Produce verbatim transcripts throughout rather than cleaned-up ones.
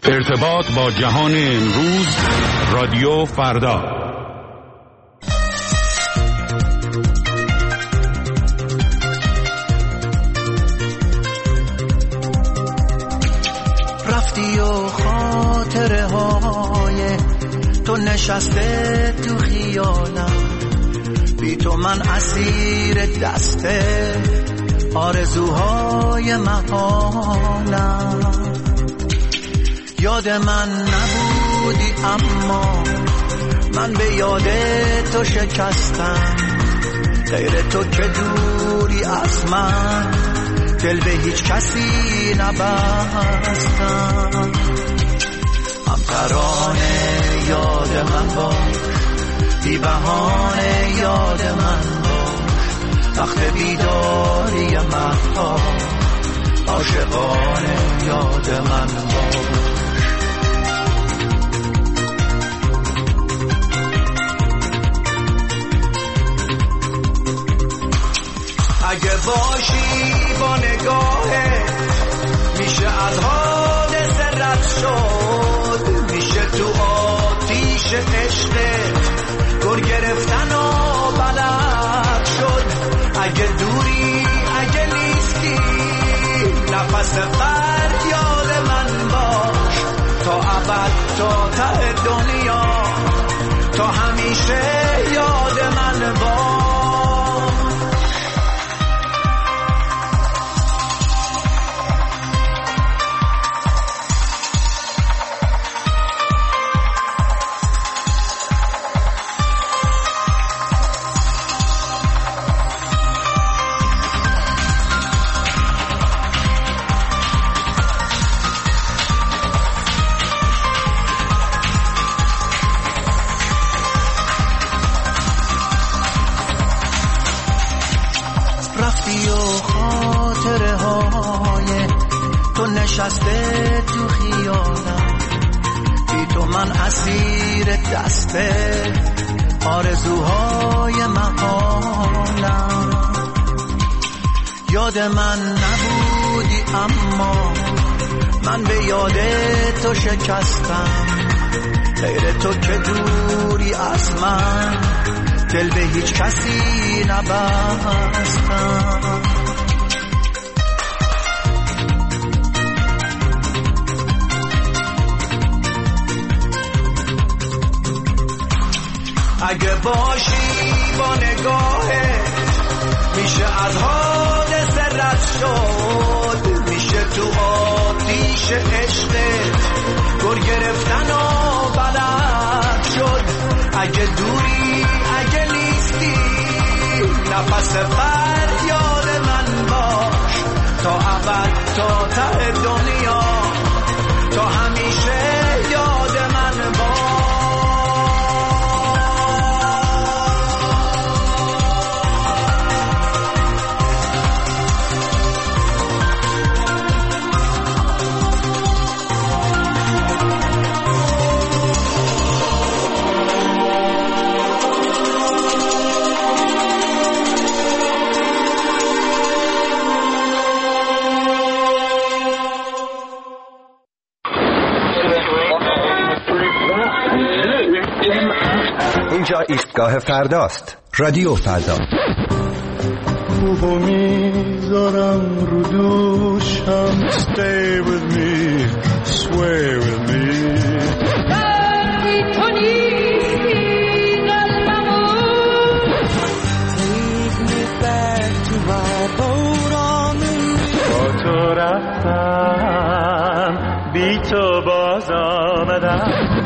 ارتباط با جهان امروز، رادیو فردا. رفتی و خاطره های تو نشسته تو خیالم، بی تو من اسیر دسته آرزوهای محالم. یاد من نبودی اما من به یاد تو شکستم، غیر تو که دوری از من دل به هیچ کسی نبستم. هم ترانه یاد من باش، بی بهانه یاد من باش، وقت بیداری مه‌ها عاشقانه یاد من باش. اگه باشی با نگاهه میشه از حادثه رد شد، میشه تو آتیش عشقت گر گرفتن و بلد شد. اگه دوری اگه نیستی نفس فریاد من باش، تا ابد تا ته دنیا تا همیشه یاد من باش. نشسته تو خیالم، بی تو من اسیر دسته آرزوهای محالم. یاد من نبودی اما من به یاد تو شکستم، غیر تو که دوری از من دل به هیچ کسی نبستم. اگه باشی با نگاهه میشه از حادثه رد شد، میشه تو آتیش عشقت گر گرفتن و بلد شد. اگه دوری اگه نیستی نفس فریاد من باش، تا ابد تا ته دنیا تا همیشه یاد من باش. اینجا ایستگاه فرداست، رادیو فردا. خوبو میذارم رو دوشم، stay with me, sway with me. دردی تو نیستی قلبمون، Take me back to my boat on the river. با تو رفتم بی تو باز آمدم.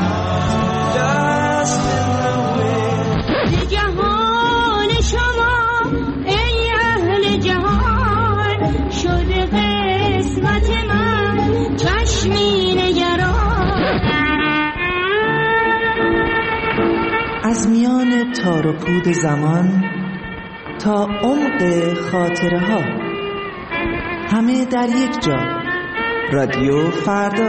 جهان شما ای اهل جهان، شده قسمت من چشمی نگران. از میان تار و پود زمان تا عمق خاطره ها، همه در یک جا. رادیو فردا.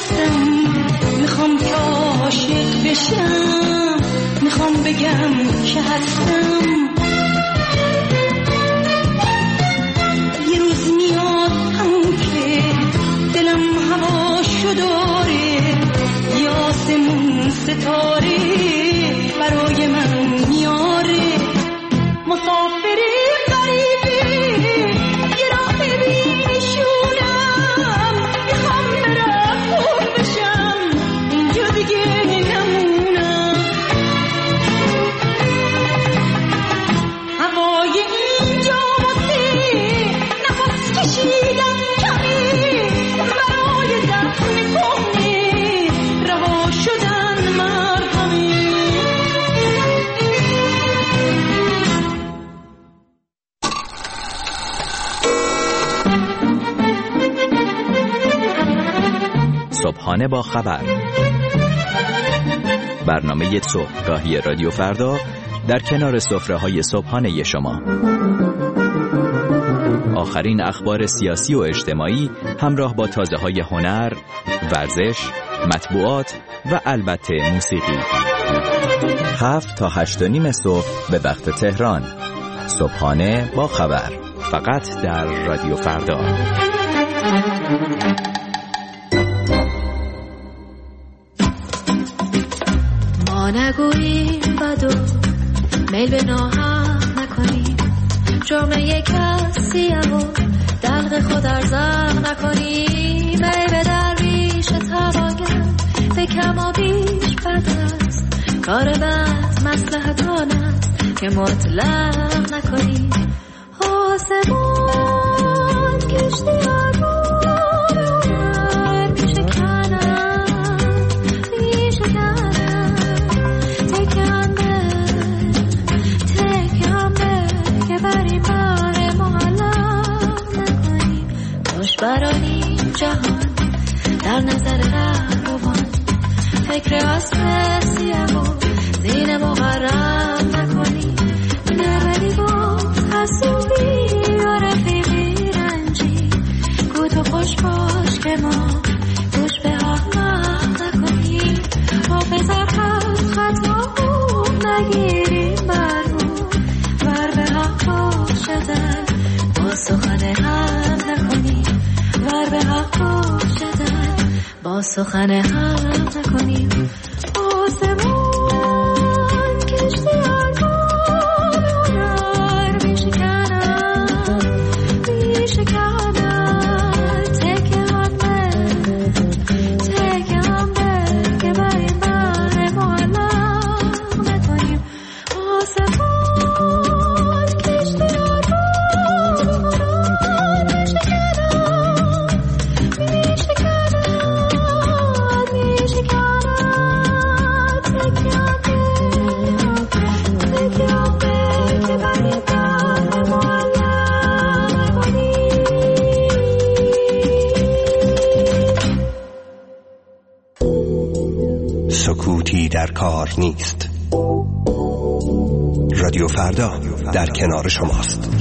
هستم، میخوام که عاشق بشم، میخوام بگم که هستم. یه روز میاد همون که دلم هواشو داره، یه آسمون ستاره برای من میاره. مسافری غریبی یه راه بینشونم، میخوام برم خوب بشم، اینجا دیگه نمونم. هوای اینجا واسه نفس کشیدن کمی، برای زخم کهنه رها شدن مرهمی. صبحانه با خبر، برنامه صبحگاهی رادیو فردا در کنار سفره‌های صبحانه شما. آخرین اخبار سیاسی و اجتماعی همراه با تازه‌های هنر، ورزش، مطبوعات و البته موسیقی. هفت تا هشت و نیم صبح به وقت تهران. صبحانه با خبر، فقط در رادیو فردا. ما نگوییم بدو، میل به ناحق نکنیم، جامعه کسیه و دلق خود ارزق نکنیم. ای به درویش تواگر به کم و بیش بد است، کار بد مصلحتان است که مطلق نکنیم. آسمان کشتی آرمان میشه کنن، میشه کنن، تکم به تکم به که بری بر معلق نکنیم. باش برانیم جهان در نظر رهروان، فکر اصل سیه و دین مغرب نکنیم. نبری با حسوبی و رفیقی رنجی، گو تو خوش باش که ما گوش به احمق نکنیم. حافظ خط خطا خوب نگیریم برمون، ور به حق باشدن با سخن هم نکنیم، ور به حق باشدن با سخن هم نکنیم. آسمان کشتی آرمان هنر میشه کنن، میشه کنن، تکه هم به تکه هم به که بریم بر معلق نکنیم. آسمان کشتی آرمان هنر میشه کنن، میشه کنن، میشه کنن، تکه هم به تکه هم به که بریم بر معلق نکنیم. سکوتی در کار نیست. رادیو فردا در کنار شماست.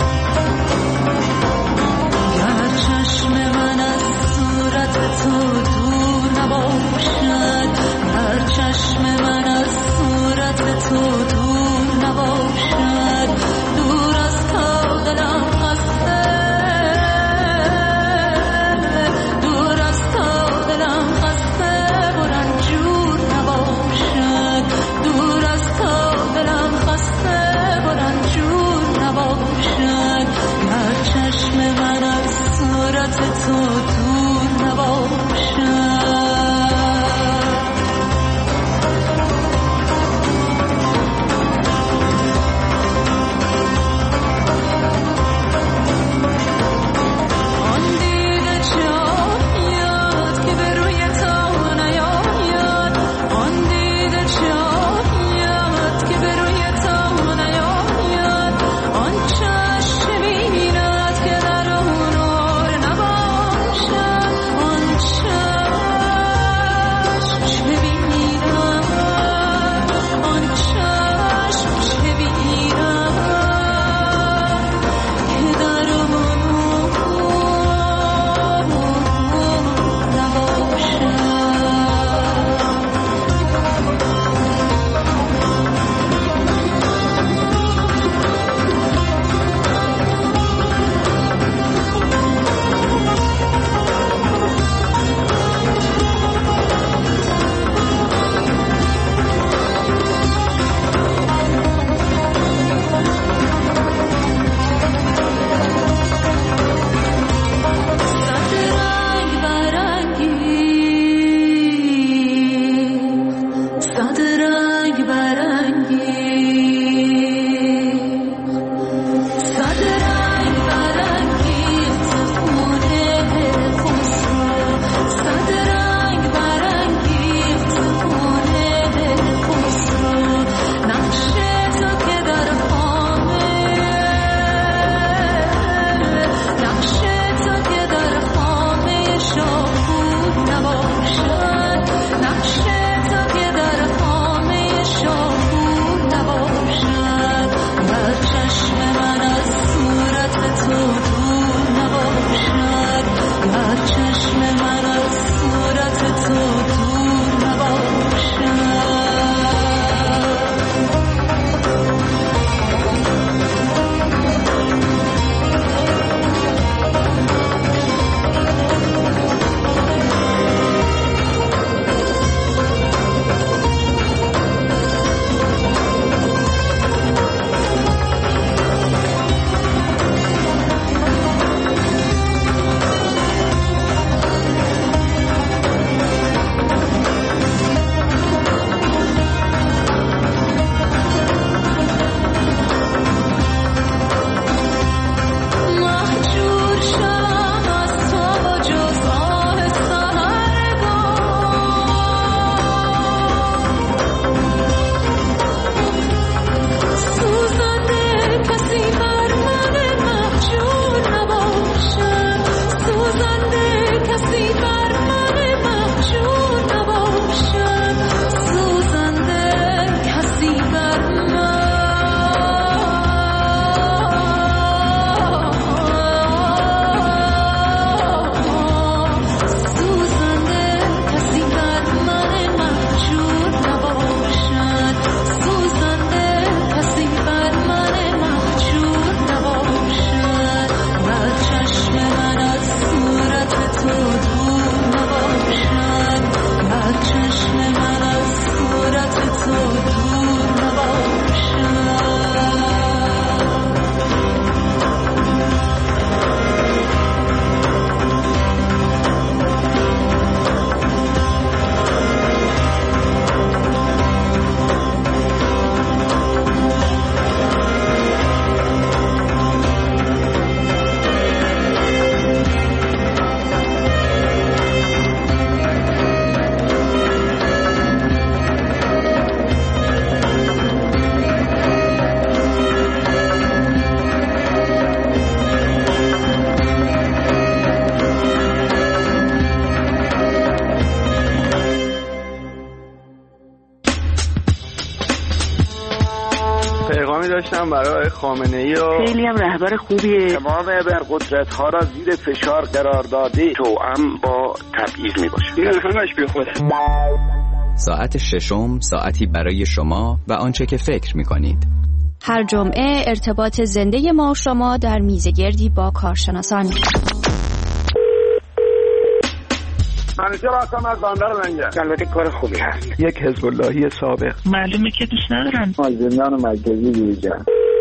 گر چشم من از صورت تو احترامی داشتم برای خامنه‌ای و خیلی هم رهبر خوبیه. تمام ابرقدرت‌ها را زیر فشار قرار داده توأم با تبعیض میباشه. این همش بی خوده. ساعت ششم ساعتی برای شما و آنچه که فکر می‌کنید. هر جمعه ارتباط زنده ما و شما در میزگردی با کارشناسان. منیجر هستم از بندر لنگر. البته کار خوبی هست. یک حزب اللهی سابق. معلومه که دوست ندارن. مازندران مرکزی دیگر.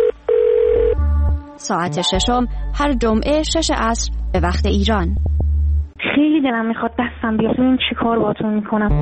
ساعت ششم هر جمعه شش عصر به وقت ایران. خیلی دلم میخواد دستم بیاد. این چی کار باتون میکنم؟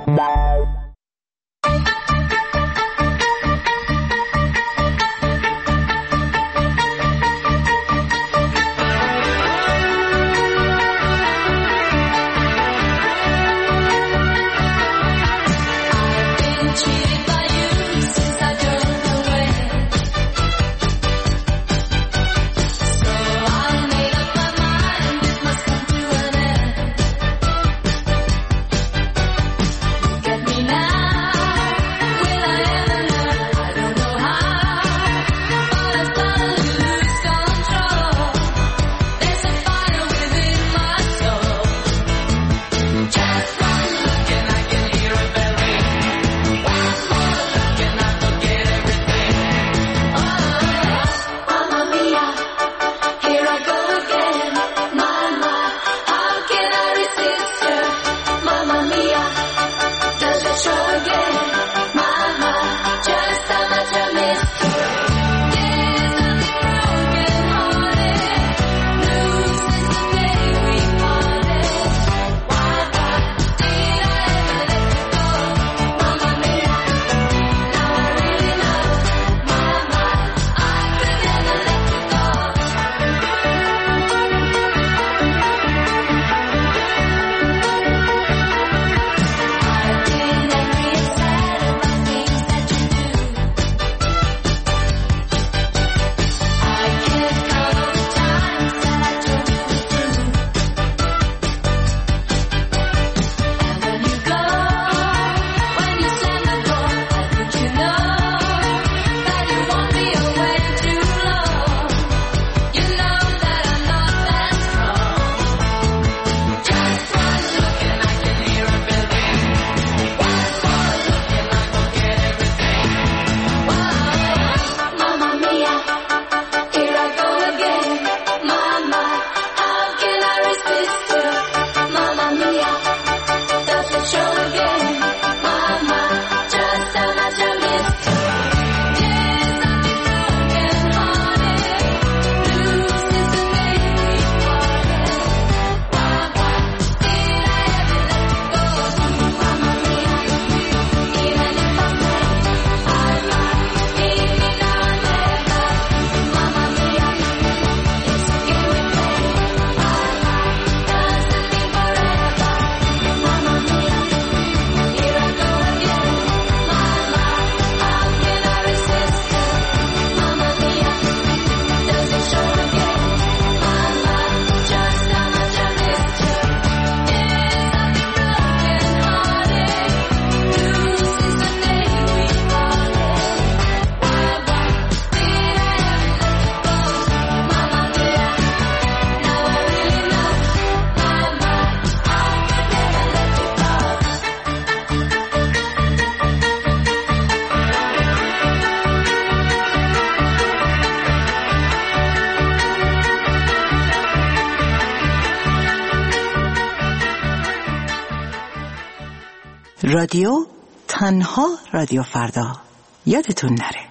رادیو تنها رادیو فردا. یادتون نره.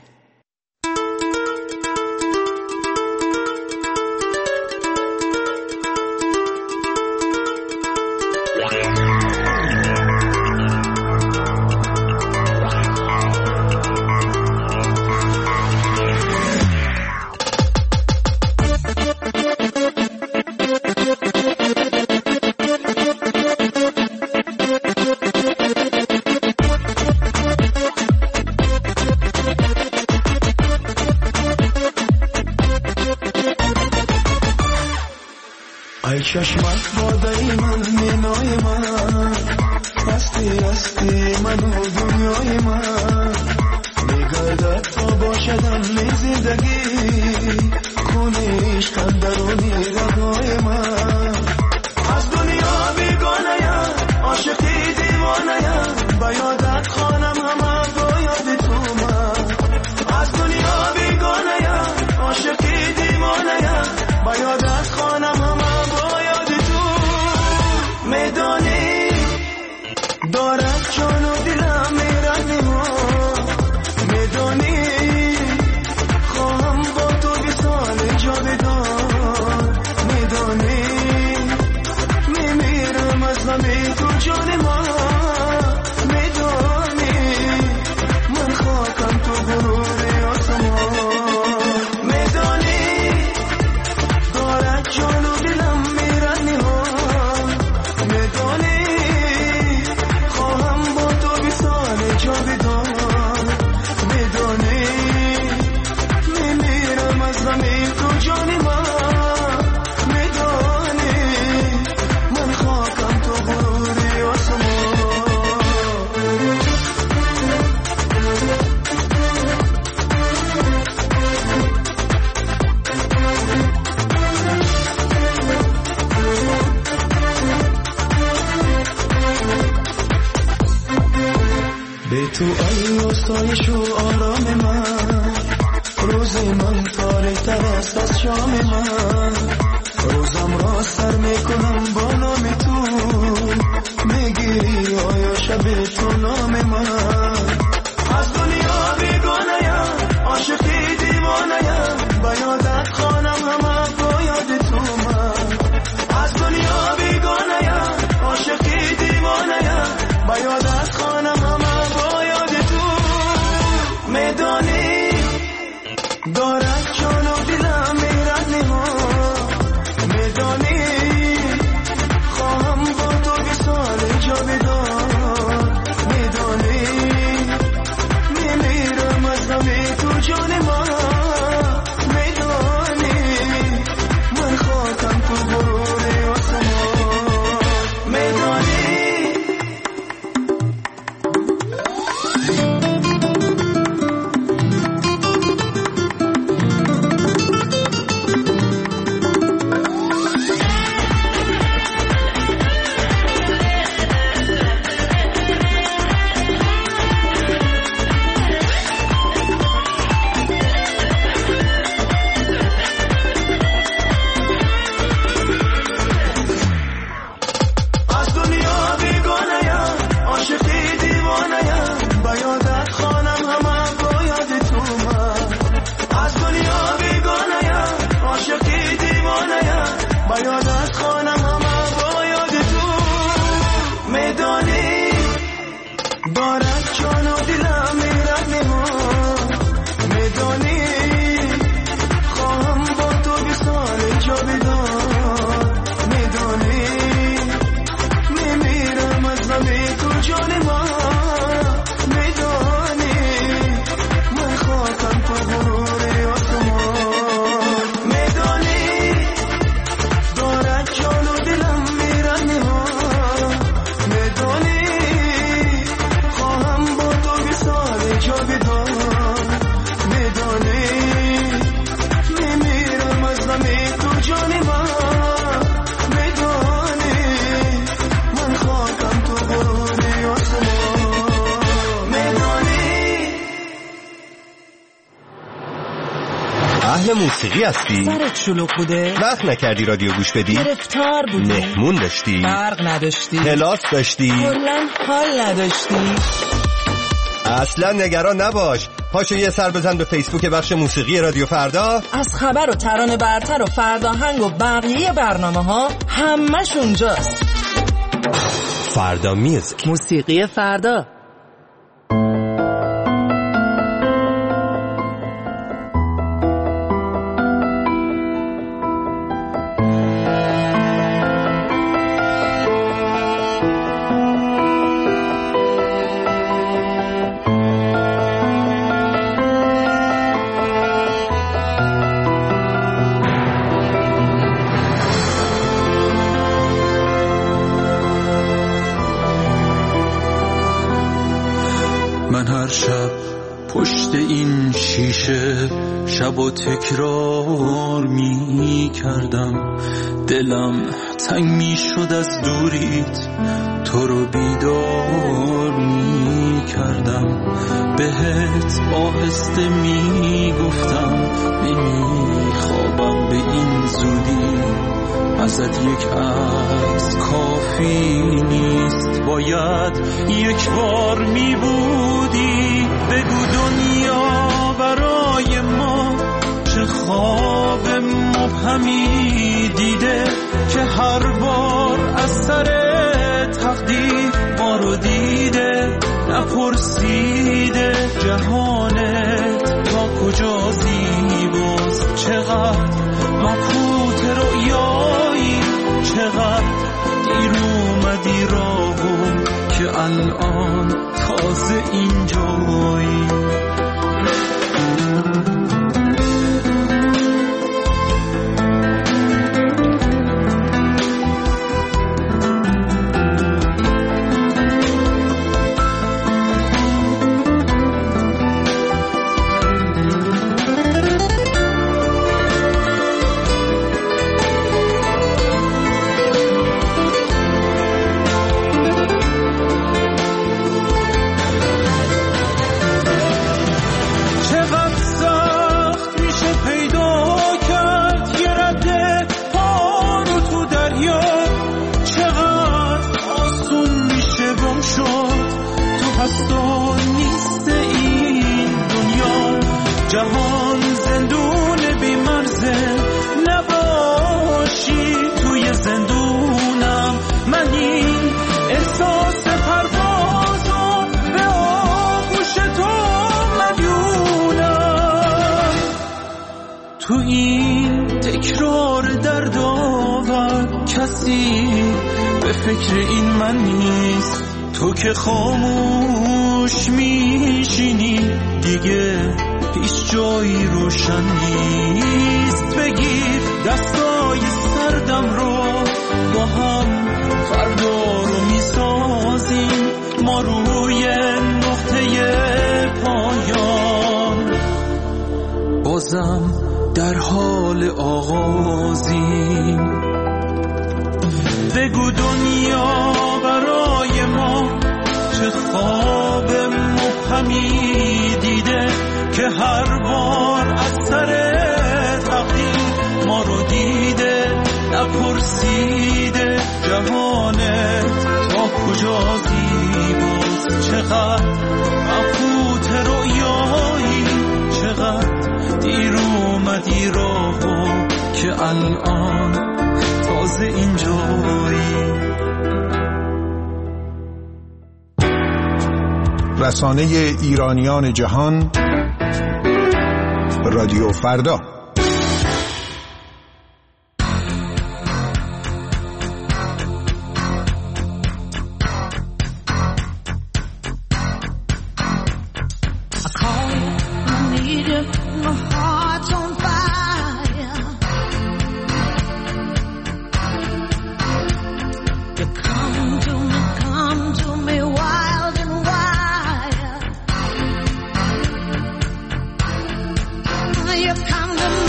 ای چشمت بادای من مینای من هستی هستی من و دنیای من میگردد تا باشدم زندگی خونیش کندرونی رگای من از دنیا بیگانه‌ام عاشقی دیوانه‌ام با یادت خانم همه با یاد تو من از دنیا بیگانه‌ام عاشقی دیوانه‌ام با یادت خانم همه با یاد تو میدانی دارد جان و دلم میرنی ها میدانی خواهم با تو بی سال جاودان میدانی میمیرم از غم تو جان ما میدانی من خاکم تو غرور آسمان میدانی دارد جان و دلم میرنی ها میدانی خواهم با تو بی سال جاودان میدانی میمیرم از غم تو جان ما میدانی من خاکم تو غرور آسمان به تو ای آسایش و آرام من روز من تاریک‌تر است از شام من روزم را سر میکنم با نام تو میگیری آیا شب تو نام من از دنیا بیگانه‌ام عاشقی دیوانه‌ام با یادت خانم همه با یاد تو من از دنیا بیگانه‌ام عاشقی دیوانه‌ام با یادت خانم همه با یاد تو میدانی دارد جان و دلم میرنی ها میدانی خواهم با تو بی سال جاودان میدانی میمیرم از غم تو جان ما میدانی من خاکم تو غرور آسمان میدانی از دنیا بیگانه‌ام عاشقی دیوانه‌ام با یادت خانم همه با یاد تو من از دنیا بیگانه‌ام عاشقی دیوانه‌ام با یادت خانم همه با یاد تو میدانی دارد جان و دلم میرنی ها میدانی خواهم با تو بی سال جاودان میدانی میمیرم از غم تو جان ما میدانی من خاکم تو غرور آسمان میدانی دارد جان و دلم میرنی ها میدانی خواهم با تو بی سال جاودان میدانی میمیرم از غم تو جان ما میدانی من خاکم تو غرور آسمان میدانی اهل موسیقی هستی؟ سرت شلوغ بوده؟ وقت نکردی رادیو گوش بدی؟ گرفتار بودی؟ مهمون داشتی؟ برق نداشتی؟ کلاس داشتی؟ کلاً حال نداشتی؟ اصلا نگران نباش، پاشو یه سر بزن به فیسبوک بخش موسیقی رادیو فردا. از خبر و ترانه برتر و فرداهنگ و بقیه برنامه ها همش اونجاست. فردا میوزیک، موسیقی فردا. شب و تکرار می کردم، دلم تنگ می شد از دوریت، تو رو بیدار می کردم، بهت آهسته می گفتم نمی خوابم به این زودی، ازت یک عکس کافی نیست، باید یک بار می بودی. بگو دنیا برای ما چه خواب مبهمی دیده که هر بار از سر تقدیر ما رو دیده، نپرسیده جهانت تا کجا زیباست، چقدر مبهوت رویایی، چقدر دیر اومدی راهو که الان تازه اینجایی. جهان زندون بی مرزه، نباشی توی زندونم، من این احساس پروازو به آغوش تو مدیونم. تو این تکرار دردآور کسی به فکر این من نیست، تو که خاموش میشینی دیگه هیچ جایی روشن نیست. بگیر دستای سردم رو با هم فردا رو میسازیم، ما روی نقطه پایان بازم در حال آغازیم. بگو دنیا برای ما چه خواب مبهمی دیده که هر بار از سر تقدیر ما رو دیده، نپرسیده جهانت تا کجا زیباست، چقدر مبهوت رویایی، چقدر دیر اومدی راهو که الان تازه اینجایی. رسانه ایرانیان جهان، رادیو فردا. You come to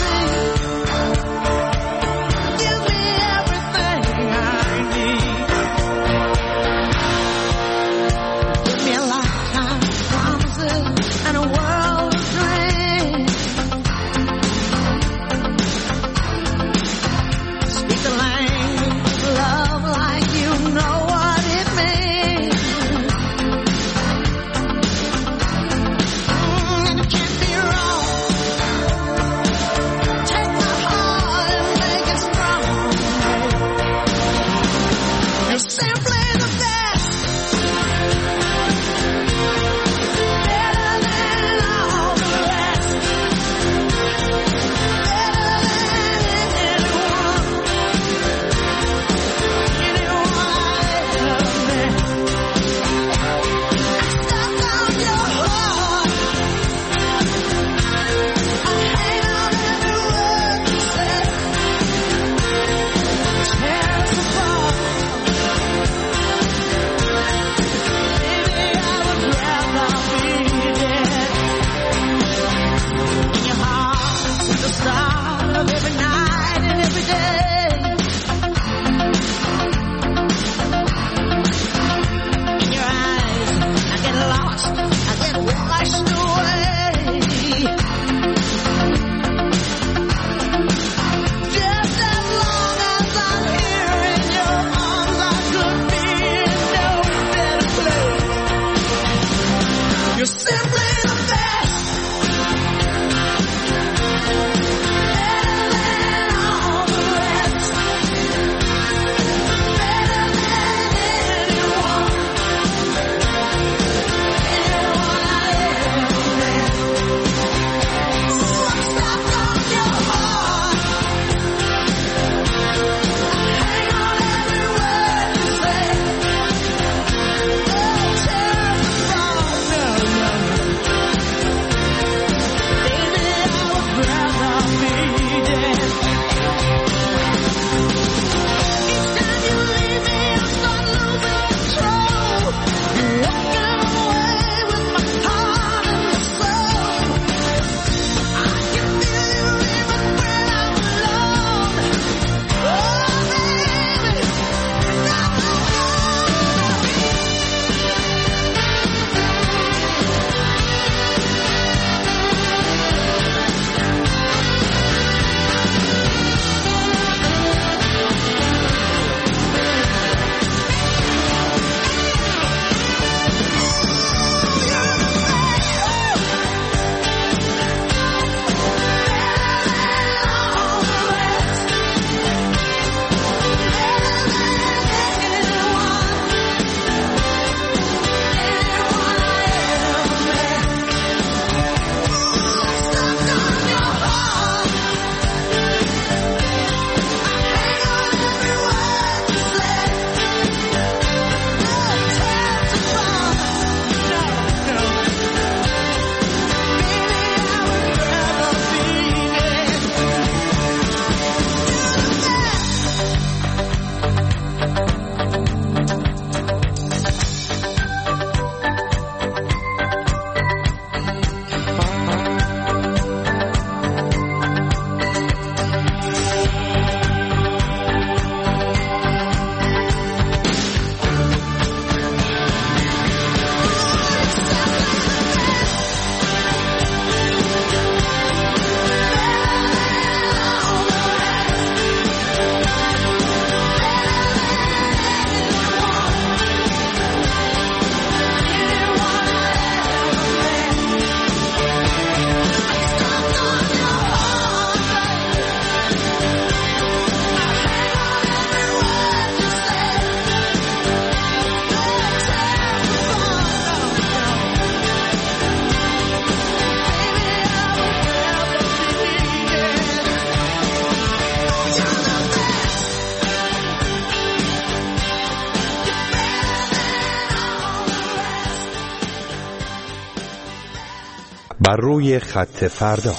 بر روی خط فردا.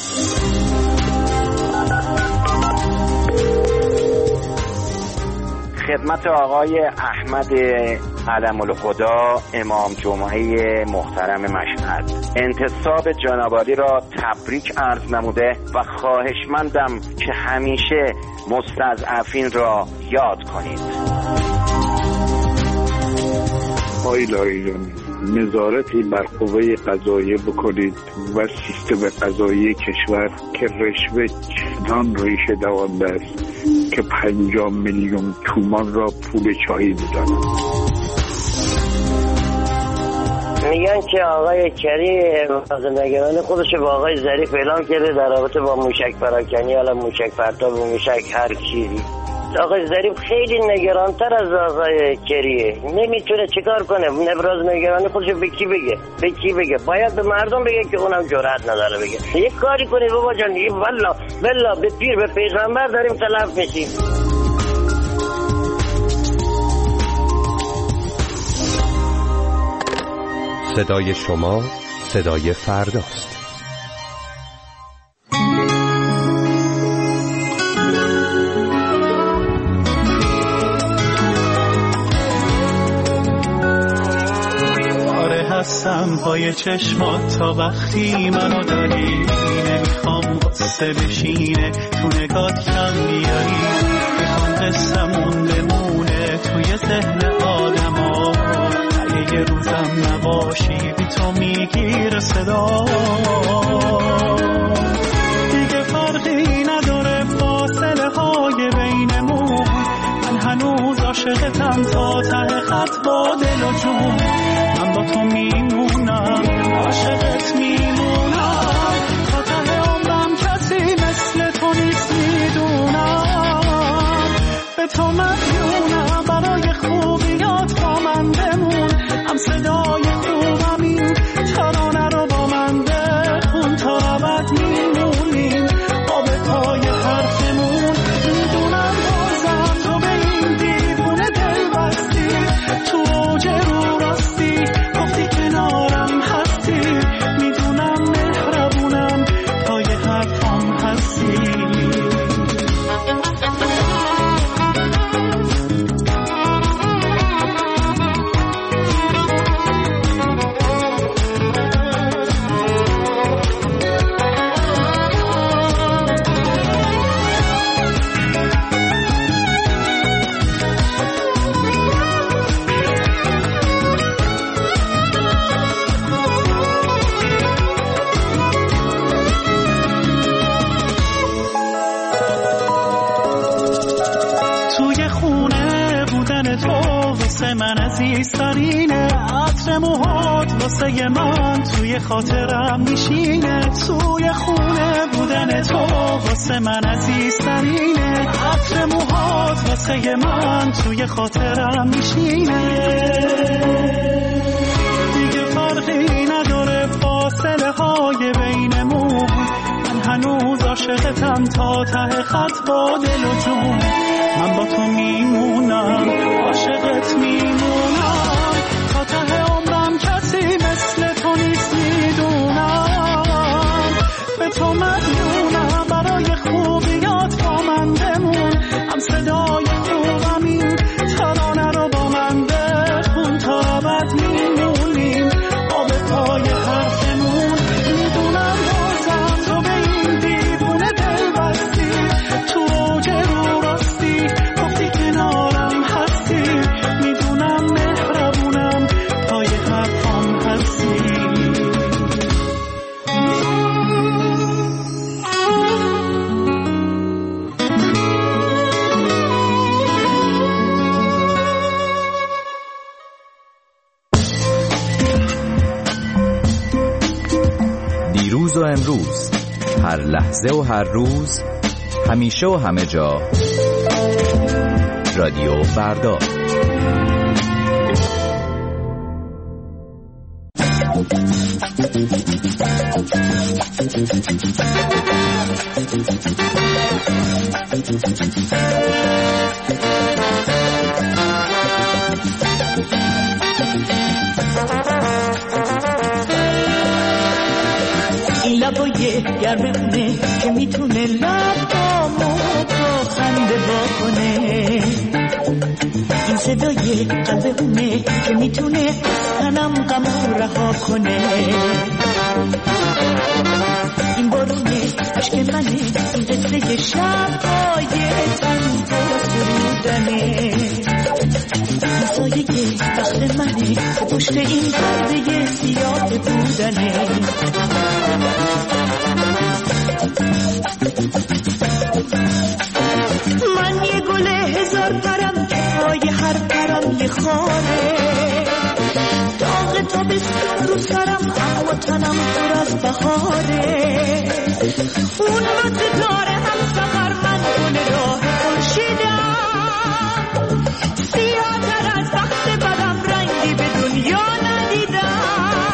خدمت آقای احمد علم‌الخدا امام جمعه محترم مشهد، انتصاب جنابعالی را تبریک عرض نموده و خواهشمندم که همیشه مستضعفین را یاد کنید. آقای لایجان، نظارتی بر قوه قضاییه بکنید و سیستم قضایی کشور که رشوه چنان ریشه دوانده است که پنجاه میلیون تومان را پول چایی میدانند. میگن که آقای کری نگران خودش با آقای ظریف اعلام کرده در رابطه با موشک پراکنی، حالا موشک پرتاب و موشک هر چیزی. آقای ظریف خیلی نگرانتر از آقای کریه، نمیتونه چیکار کنه. نبراز نگرانی خودش به کی بگه؟ به کی بگه؟ باید به مردم بگه که اونم جرئت نداره بگه. یک کاری کنید بابا جان، دیگه والله بالله به پیر به پیغمبر داریم تلف میشیم. صدای شما صدای فرداست. هستم پای چشمات تا وقتی منو داری، نمیخوام قصه بشینه تو نگات کم بیاری، میخوام قصه‌مون بمونه توی ذهن آدم ها، اگه یه روزم نباشی بی تو میگیره صدا، دیگه فرقی نداره فاصله های بینمون، من هنوز عاشقتم تا ته خط با دل و جون، من با تو میمونم عاشقت میمونم تا ته عمرم، کسی مثل تو نیست میدونم، به تو مدیونم برای خوبیات با من بمون، هم صدای خوبم این ترانه رو با من بخون تا ابد میمونیم با به پای حرفمون، میدونم بازم تو به این دیوونه دل بستی، تو اوج رو راستی گفتی کنارم هستی، میدونم مهربونم پای حرفام هستی. من عزیزترینه، عطر موهات واسه من توی خاطرم میشینه، توی خونه بودن تو واسه من عزیزترینه، عطر موهات واسه من توی خاطرم میشینه، دیگه فرقی نداره فاصله های بینمون، من هنوز عاشقتم تا ته خط با دل و جون، من با تو میمونم عاشقت میمونم تا ته عمرم، کسی مثل تو نیست میدونم، به تو مدیونم برای خوبیات با من بمون، هم صدای خوبم این ترانه رو با من بخون تا ابد میمونیم با به پای حرفمون، میدونم بازم تو به این دیوونه دل بستی، تو اوج رو راستی گفتی کنارم هستی، میدونم مهربونم پای حرفام هستی. دیروز و امروز، هر لحظه و هر روز، همیشه و همه جا، رادیو فردا. صدای گرمه که میتونه لبامو با خنده بکنه. این صدای قلبونه که میتونه تنم غمو رها کنه. این بارونه عشق منه، این قصه شب‌های تنها سرودنه. این سایه بخت منه که پشت این پرده سیاه بودنه. من یه گل هزار پرم که پای هر پرم یه خاره. داغ تابستون رو سرم اما تنم پر از بهاره. اون وقت داره هم سفر من گل راه خورشیدم. سیاه‌تر از وقت بدم رنگی به دنیا ندیدم.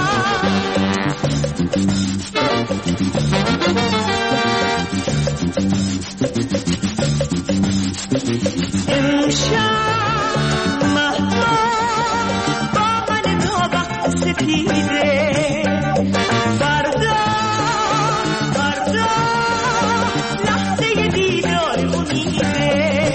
امشب مهتاب با من تا وقت سپیده. فردا فردا لحظه دیدار امیده.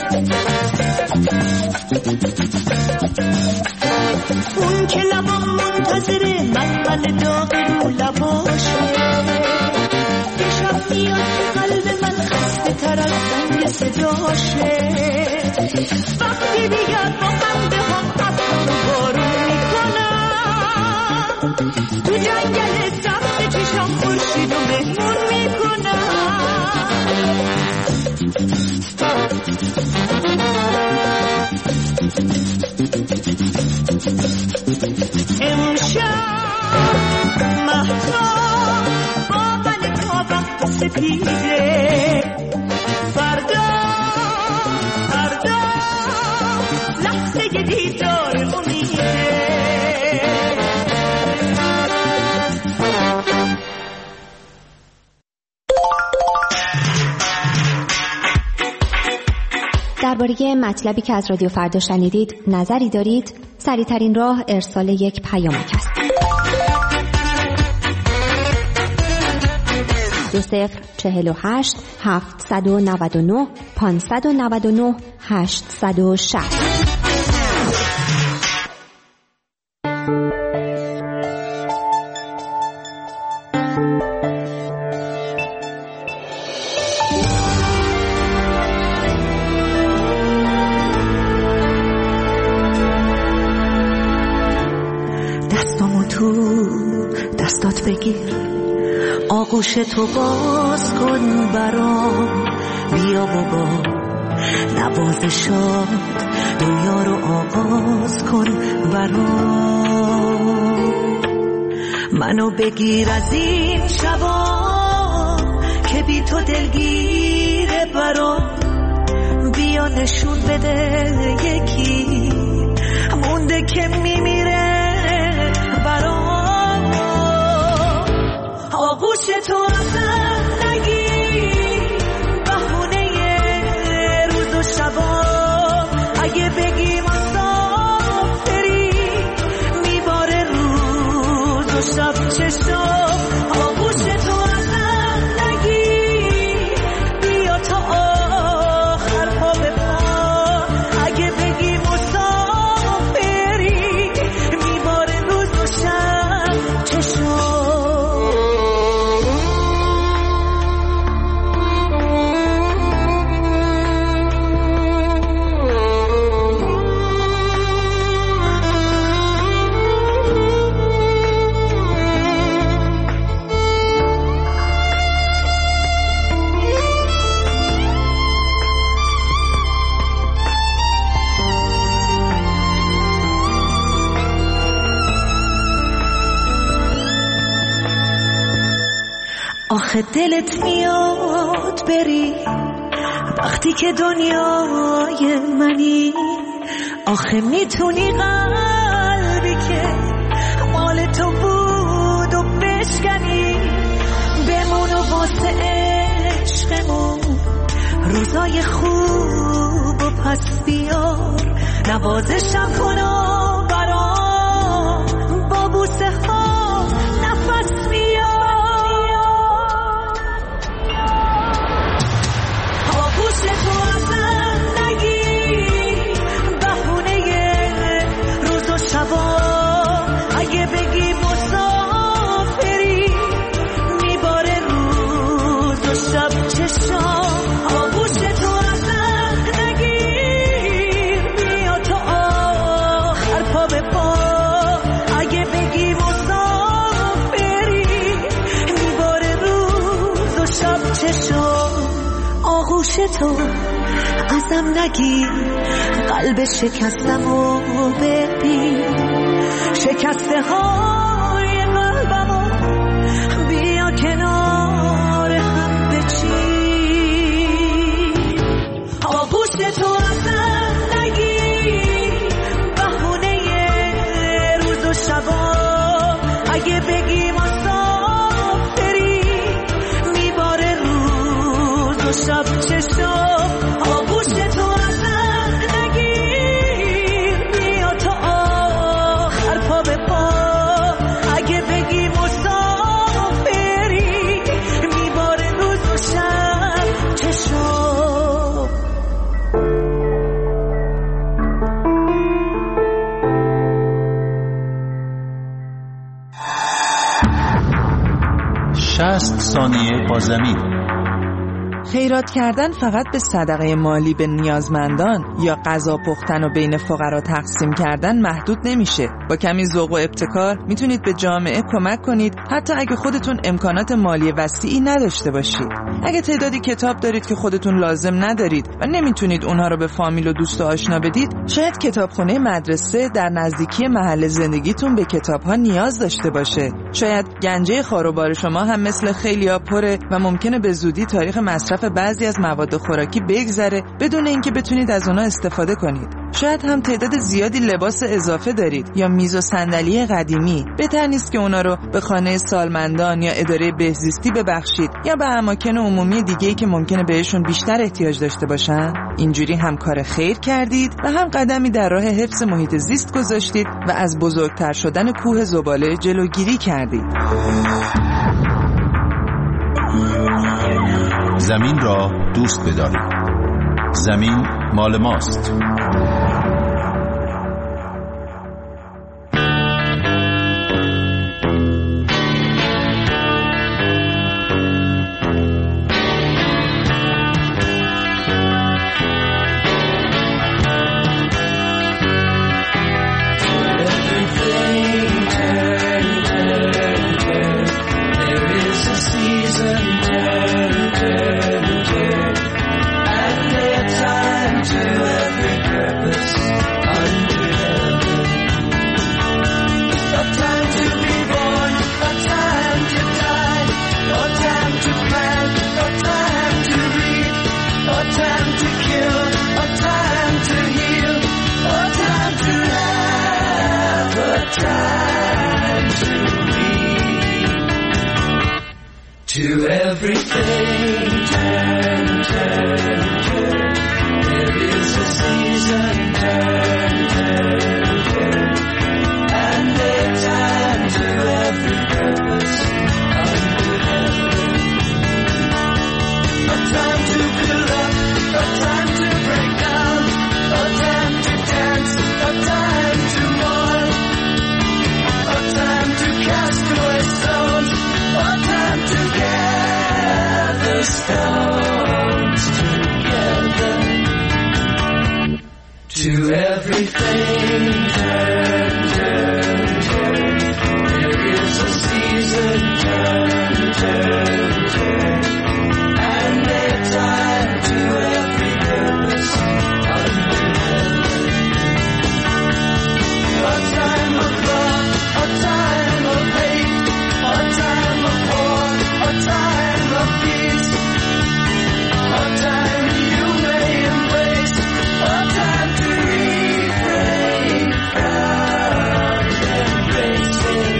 اون که لبام منتظره من من داغ رو لباشه. یه شب میاد که قلب من خسته تر از زنگ صداشه. وقتی دیگر با خنده هم ابر رو بارون میکنم. تو جنگل سبز چشم خورشید و مهمون میکنم. امشب مهتاب با من تا وقت سپیده. فردا فردا لحظه دیدار امیده. درباره مطلبی که از رادیو فردا شنیدید نظری دارید؟ سریع‌ترین راه ارسال یک پیامک است. دو صفر چهل و هشت هفتصد و نود و نه پانصد و نود و نه هشتصد و شصت. دستامو تو دستات بگیر، آغوش تو باز کن برام. بیا بابا نوازشات دنیا رو آغاز کن برام. منو بگیر از این شبا که بی تو دلگیره برام. بیا نشون بده یکی مونده که میمیره برام. آغوش تو ازم نگیر، بهونه روز و شبا. اگه بگی مسافری میباره روز و شب چشم. آغوش تو ازم نگیر، بیا تا آخر پا به پا. اگه بگی مسافری میباره روز و شب چشم. آخه دلت میاد بری وقتی که دنیای منی. آخه میتونی قلبی که مال تو بود و بشکنی. بمون و واسه عشقمون روزای خوب و پس بیار. نوازشم کن و برام با بوسه ها نفس بیار. آغوش تو ازم نگیر، قلب شکستم و ببین، شکسته های قلبمو بیا کنار هم بچین. آغوش تو ازم نگیر، بهونه روز و شبا، اگه بگی مسافری میباره روز و شب چشم. آغوش تو ازم نگیر، بیا تا آخر پا به پا، اگه بگی مسافری میباره روز و شب چشم. شصت ثانیه با زمین. خیرات کردن فقط به صدقه مالی به نیازمندان یا غذا پختن و بین فقرا تقسیم کردن محدود نمیشه. با کمی ذوق و ابتکار میتونید به جامعه کمک کنید، حتی اگه خودتون امکانات مالی وسیعی نداشته باشید. اگه تعدادی کتاب دارید که خودتون لازم ندارید و نمیتونید اونها رو به فامیل و دوست و آشنا بدید، شاید کتابخونه مدرسه در نزدیکی محل زندگیتون به کتاب‌ها نیاز داشته باشه. شاید گنجه خاروبار شما هم مثل خیلیا پره و ممکنه به زودی تاریخ مصرف بعضی از مواد خوراکی بگذره بدون اینکه بتونید از اونها استفاده کنید. شاید هم تعداد زیادی لباس اضافه دارید یا میز و صندلی قدیمی. بهتر نیست که اونا رو به خانه سالمندان یا اداره بهزیستی ببخشید یا به اماکن عمومی دیگه‌ای که ممکنه بهشون بیشتر احتیاج داشته باشن. اینجوری هم کار خیر کردید و هم قدمی در راه حفظ محیط زیست گذاشتید و از بزرگتر شدن کوه زباله جلوگیری کردید. زمین را دوست بدارید. زمین مال ماست. To everything, turn, turn, turn. There is a season, turn, turn, turn. And a time to every purpose under heaven. A time to build up, a time to break down, a time to dance, a time to mourn, a time to cast away stones, a time to gather stones together. To everything, turn, turn, turn. There is a season, turn, turn, turn. And a time to every purpose under heaven. A time of love, a time of hate, a time of war, a time of peace, a time you may embrace, a time to refrain from embracing.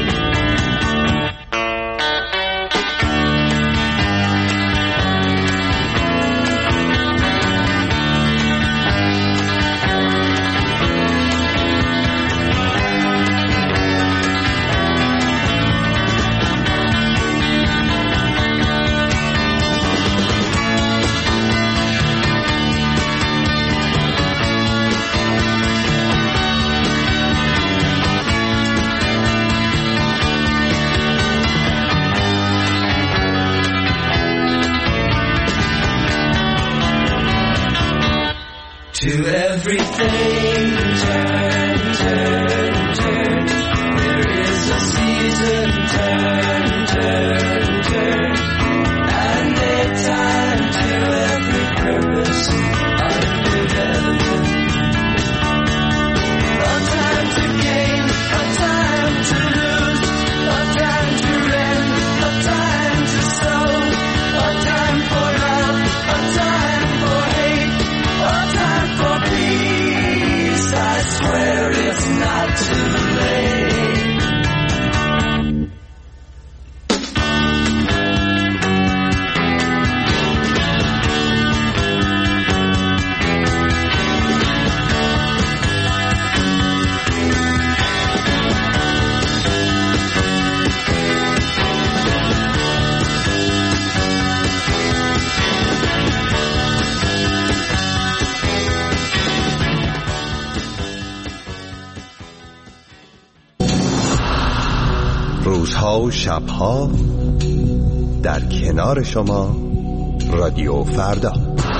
To everything, turn, turn, turn. There is a season, turn, turn, turn. And a time to every purpose. روزها و شبها در کنار شما رادیو فردا.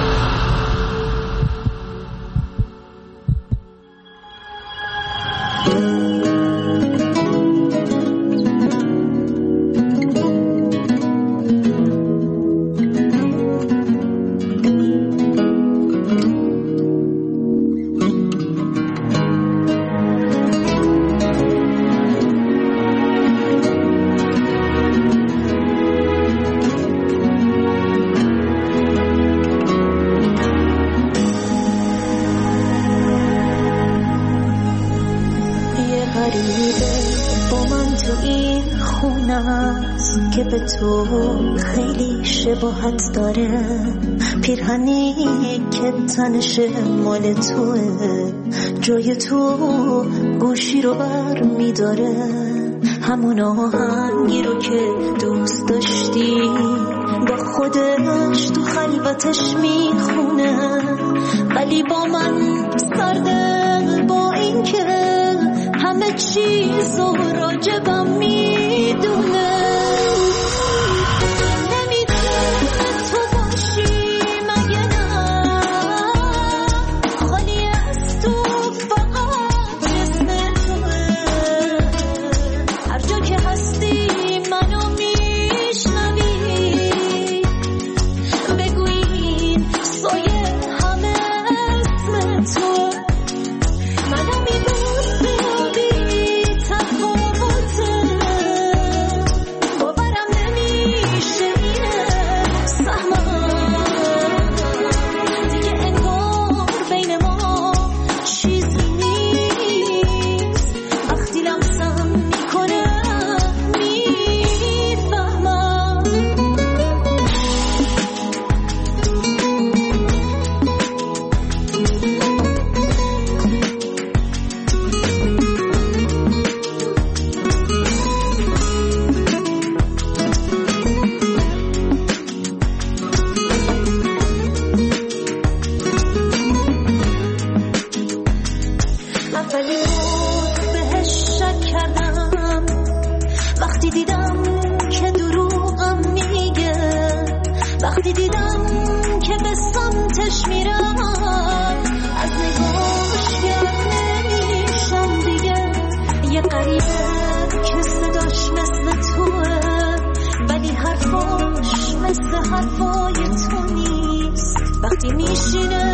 که به تو خیلی شباهت داره، پیرهنی که تنش مال توه، جای تو گوشی رو بر میداره، همون آهنگی رو که دوست داشتی با خودش تو خلوتش میخونه، ولی با من سرده با این که همه چیز رو راجبم میدونه. حرفای تو نیست وقتی میشینه